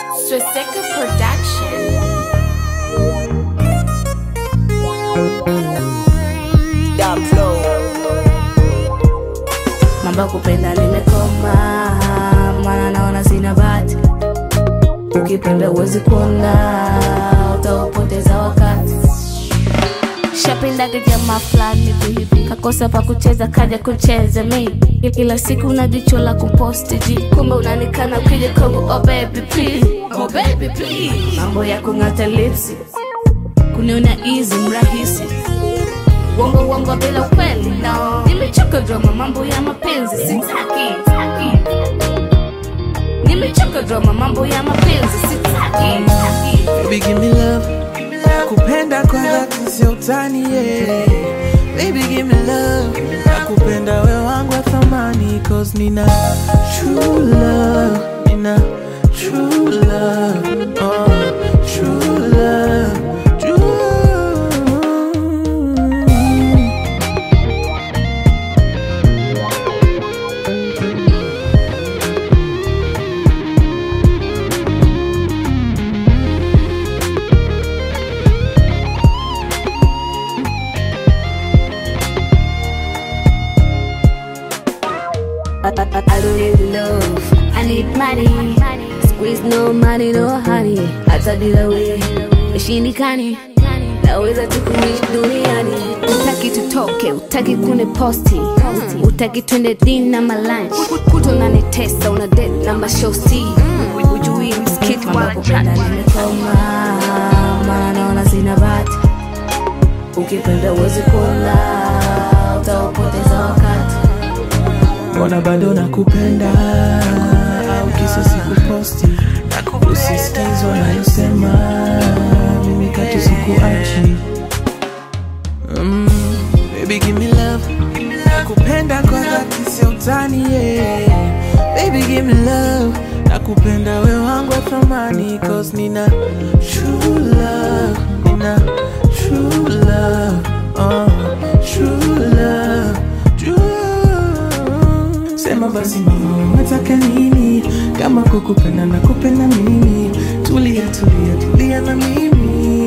Swisseka Production. Mambo kupenda nimekoma, maana naona sina bahati. Ukipenda uwezi kuona, utaupoteza wakati. Shapenda jamaa fulani hivi, kakosa pa kucheza kaja kucheza mi. Ila siku na jicho la kuposti ji, kumbe unanikana ukija kwangu. Oh baby please, oh baby please. Mambo ya kung'ata lipsi, kuniona easy mrahisi. Wongo bila ukweli no. Nimechoka drama, mambo ya mapenzi sitaki. Nimechoka drama, mambo ya mapenzi sitaki. Baby give me love, nakupenda kwa dhati sio utani yeah. Baby give me love, nakupenda wewe wangu wa thamani. Cause nina true love, nina true love, true love, true. I don't need love, I need money. Squeeze no money, no honey. Hata bila we, ishindikani. Naweza tukuishi duniani. Utaki tutoke, utaki kune posti. Utaki twende dinner ma lunch. Kuto unanitesa, una date na mashosti. Ujui mskiti wala kupenda nimekoma, maana naona sina bahati. Ukipenda uwezi kuona, utaupoteza wakati. Mbona bado nakupenda, au kisa sikuposti. Usisikizwa nayosema, mimi katu sikuachi. Baby give me love, nakupenda kwa dhati sio utani yeah. Baby give me love, nakupenda wewe wangu wa thamani. Cause nina true love, nina true love, true love, true. Sema basi mama unataka nini? Kama kukupenda na kupenda mimi. Tulia na mimi.